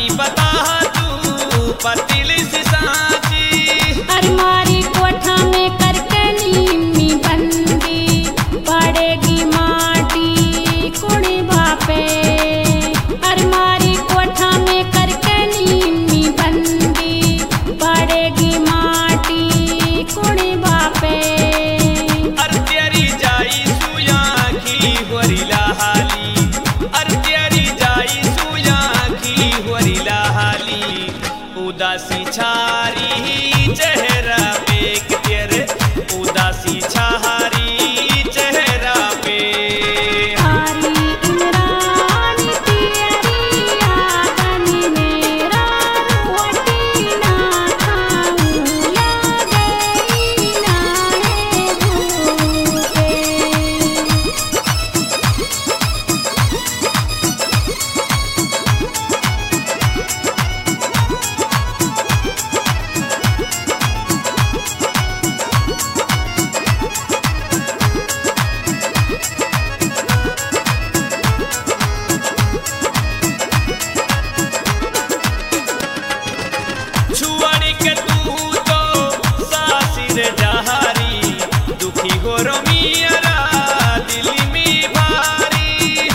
बाती बता तू पतिली सी सांची। अरमारी कोठा में करके नीमी बंदी पड़ेगी माटी कुड़ी बापे। अरमारी कोठा में करके नीमी बंदी पड़ेगी माटी कुड़ी बापे। अर तेरी जाई सुया की होरिला हाली, अर तेरी जाई सुया की होरिला हाली। उदासी छारी चेहरा पे तेरे, उदासी छारी चेहरा पे। आरी इमरान तेरी यादन मेरा रोटी ना खाऊं लगई ना है भूखे। छुआड़ी के तू तो सासिर जहारी, दुखी हो रो मियरा दिल्ली में भारी।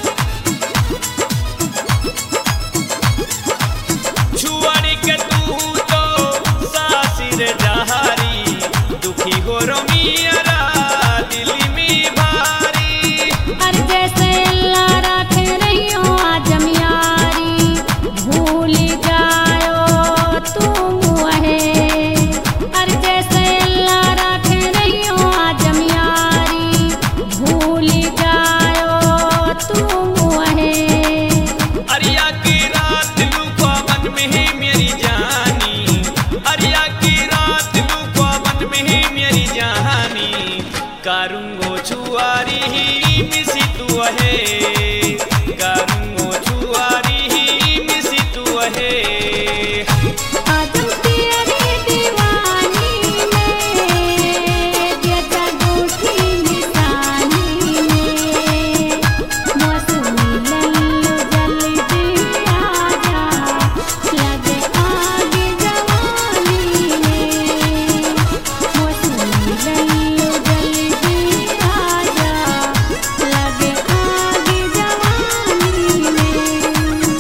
छुआड़ी के तू तो सासिर जहारी, दुखी हो रो मियरा दिल्ली में भारी। अर जैसे अल्लाह राखे रहियो आजम यारी भूल जायो तुम है। अर जैसे अल्लाह राखे रहियो आजम यारी भूल जायो तुम है। अरिया की रात लुका मन में है मेरी जानी, अरिया की रात लुका मन में है मेरी जानी। कारूंगो छुआरी ही मिसी तू है, कारूंगो छुआरी ही मिसी तू है। आजम तेरी दीवानी में जजा गोठी निशानी में। मौसमी लल्लो जल्दी आजा लगे आग जवानी में। मौसमी लल्लो जल्दी आजा लगे आग जवानी में।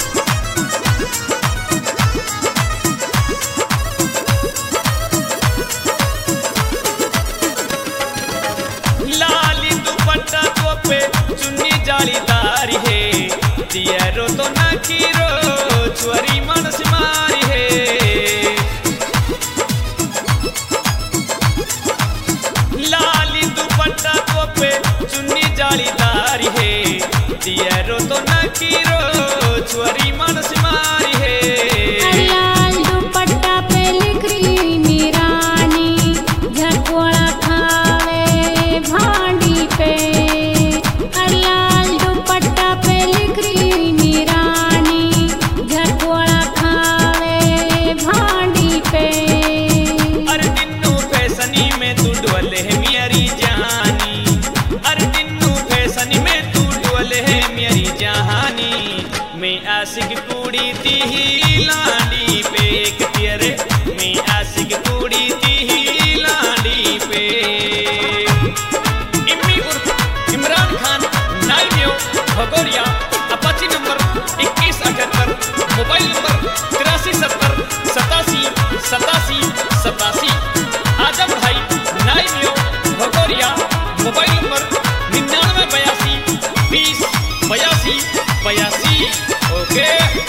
लाली दुपट्टा तो पे चुन्नी जालीदार है, दियरो तो ना कीरो छुरी मन से मारी है। लाली दुपट्टा तो पे चुन्नी जालीदार है, दियरो तो ना कीरो छुरी मन से मारी है। लाल दुपट्टा पे लिख रही मीरानी झकोड़ा खावे भांडी पे। लाल दुपट्टा पे लिख रही मीरानी झकोड़ा खावे भांडी पे। अरे दिन्नू फैसनी में तू डोले है मेरी जानी, अरे दिन्नू फैसनी में तू डोले है मेरी जानी। मैं आशिक कुड़ी ती ही लाडी पे एक तेरे, मैं आशिक कुड़ी ती ही लाडी पे। इम्मी उर्फ इमरान खान नाइमियो Bhagoria, Apache number 2178, mobile number 8370878787। Azam भाई नाइमियो भगोरिया, मोबाइल नंबर 9982208282। ओके।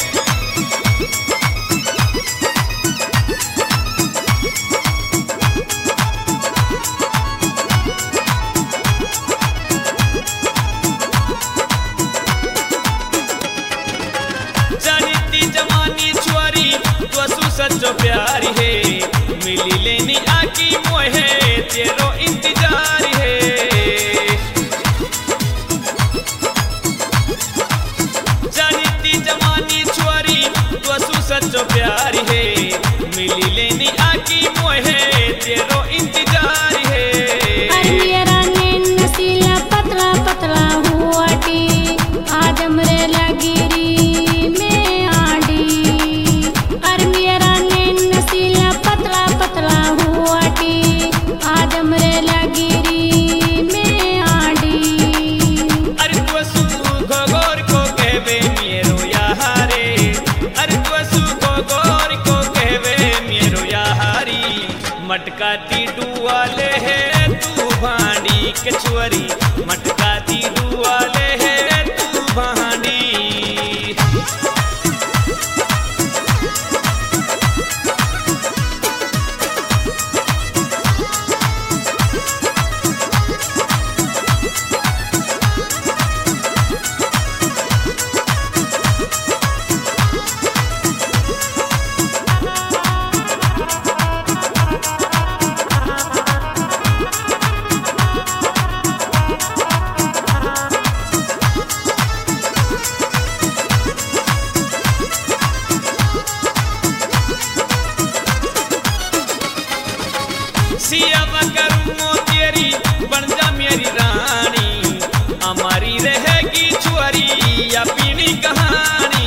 जानीती जवानी छुआरी तो सच्चो प्यारी है, मिली लेनी आकी मोहे तेरो इंतजार है। जानीती जवानी छुआरी तो सच्चो प्यारी है, मिली लेनी आकी मोहे तेरो इंतजार है। अर मेरा नैन नसीला पतला पतला हुआ टी आजम रे लगी री में आडी। मटकाती डुआले है तू भांडी के छुअरी, मटकाती डुआले है तू भांडी। सियावा करूँ तेरी बन जा मेरी रानी, हमारी रहेगी छुअरी या पीनी कहानी।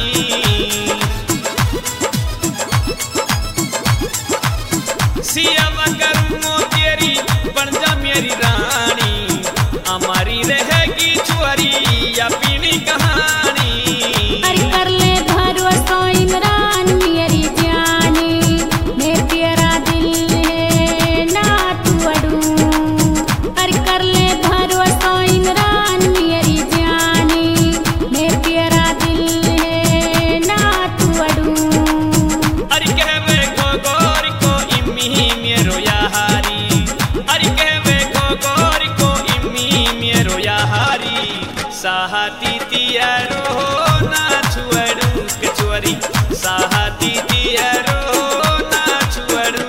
सियावा करूँ तेरी बन जा मेरी रानी, हमारी रहेगी छुअरी या पीनी कहानी। अरे कर ले भरोसा इमरान मेरी जानी, मैं तेरा दिल है ना तू अड़ू। अरे कर ले भरोसा इमरान मेरी जानी, मैं तेरा दिल है ना तू अड़ू। अरे कहवे गोरी को इम्मी मेरो याहारी, अरे कहवे गोरी को इम्मी मेरो याहारी। साहती तियारो ना छुअरू के छुअरी, साहती तियारो ना छुअरू।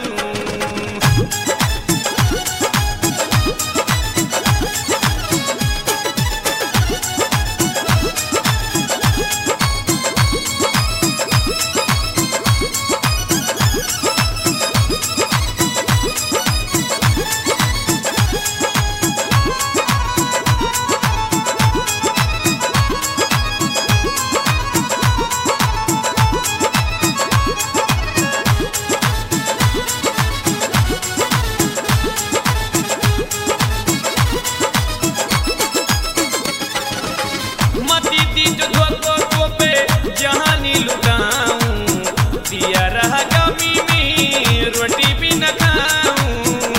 मती दी जो धोको पे जहानी लुटाऊं, दिया रहा गमी में रोटी भी न खाऊं।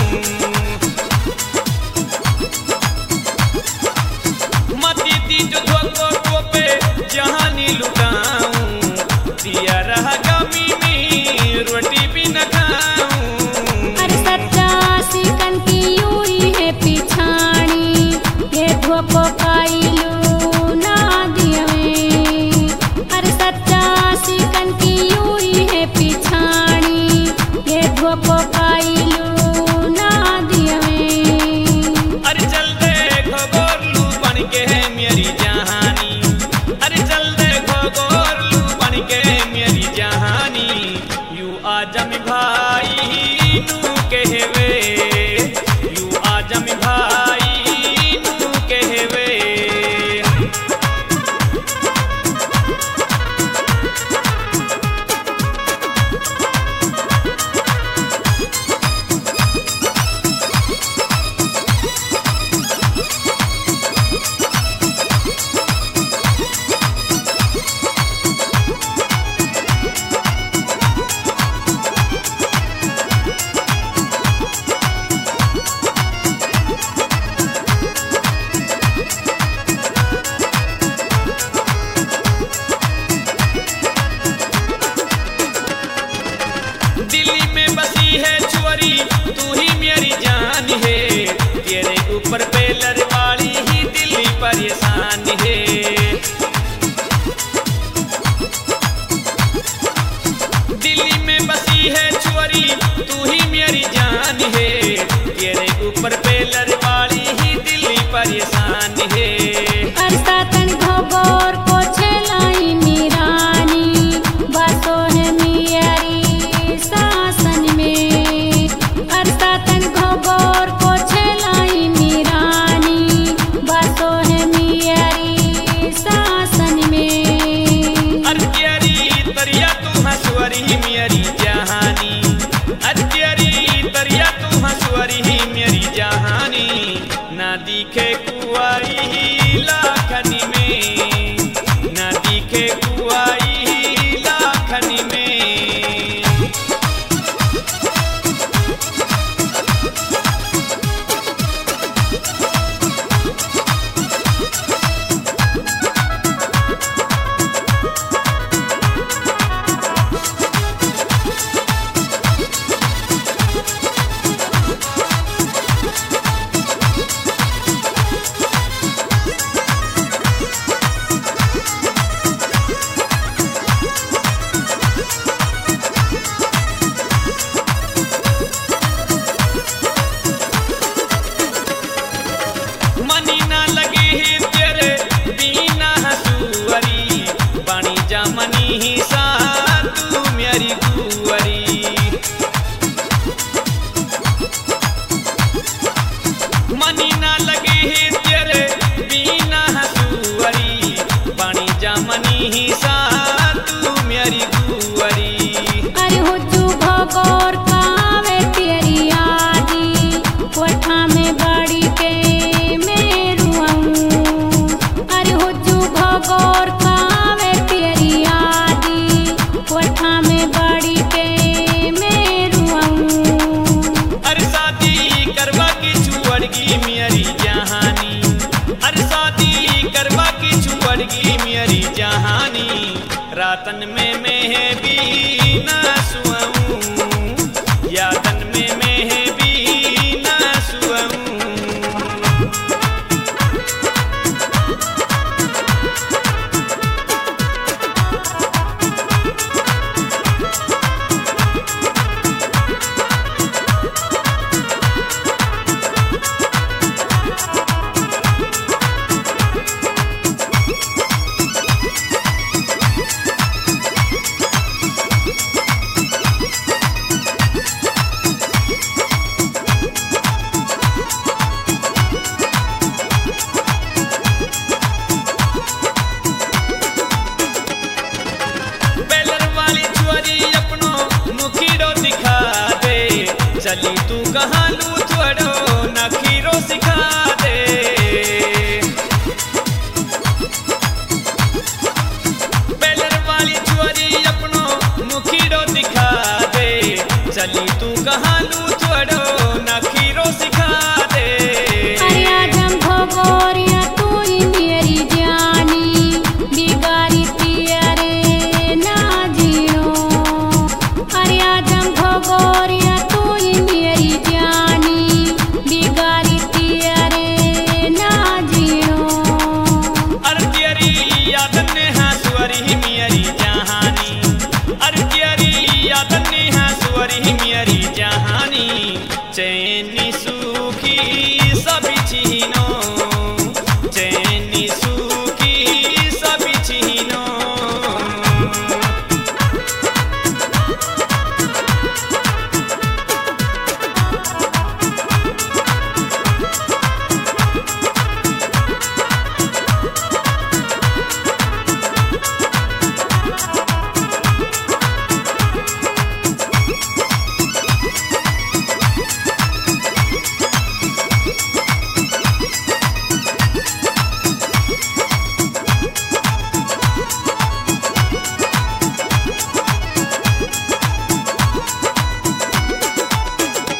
मती दी जो धोको पे जहानी लुटाऊं, दिया रहा गमी में रोटी भी न खाऊं। अरे सच्चा सिकन की यूरी है पिछाड़ी, ये धोखो पाइलू ना दियवे। अरे सच्चा सिकन की यूरी है पिछाड़ी, ये धोखो पाइलू ना दियवे। अरे चल देखो गोरलू बन के है मेरी जहानी, अरे चल देखो गोरलू बन के मेरी जहानी। यू आजम भाई नू कहवे, यू आजम भाई नू कहवे। दिल्ली में बसी है छुअरी तू ही मेरी जान है, तेरे ऊपर पेलर वाली ही दिल्ली परेशान है। दिल्ली में बसी है छुअरी तू ही मेरी जान है, तेरे ऊपर पेलर वाली ही दिल्ली परेशान है। अरे सातन घोगोर को छेलाई मीरानी, बासो है मियारी सासन में। अरे सातन घोगोर को छेलाई मीरानी, बासो है मियारी सासन में। अरे तेरी तरिया तू हंसुअरी मेरी जहानी, अरे तेरी तरिया तू हंसुअरी मेरी जहानी। ना दिखे कुआई लाखनी में, ना दिखे कुआई लाखनी में। दुअरी। अरे हुज्जू भगोर कावे तेरी यादी कोठा में बड़ी के मेरुआऊं। अरे हुज्जू भगोर कावे तेरी यादी कोठा में बड़ी के मेरुआऊं। अरे शादी करवा की छुअड़गी मेरी जहानी, अरे शादी करवा की छुअड़गी मेरी जहानी। रातन में मैं भी ना सुआऊं, यादन में मैं भी ना सुआऊं। चली तू कहाँ लू